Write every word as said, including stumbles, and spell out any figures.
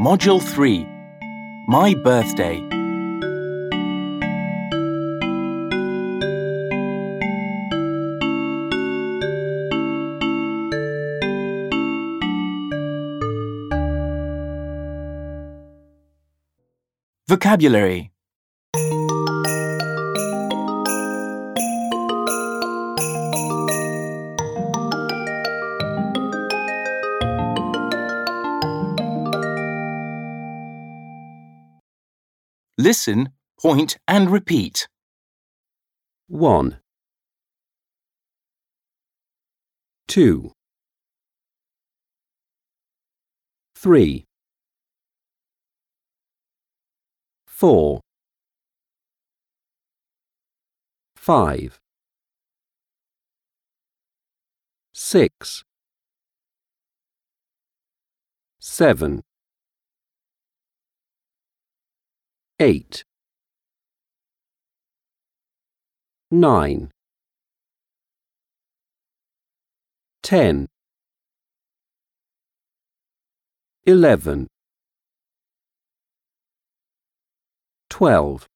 Module three. My birthday. Vocabulary. Listen, point and repeat. One, two, three, four, five, six, seven, eight, nine, ten, eleven, twelve,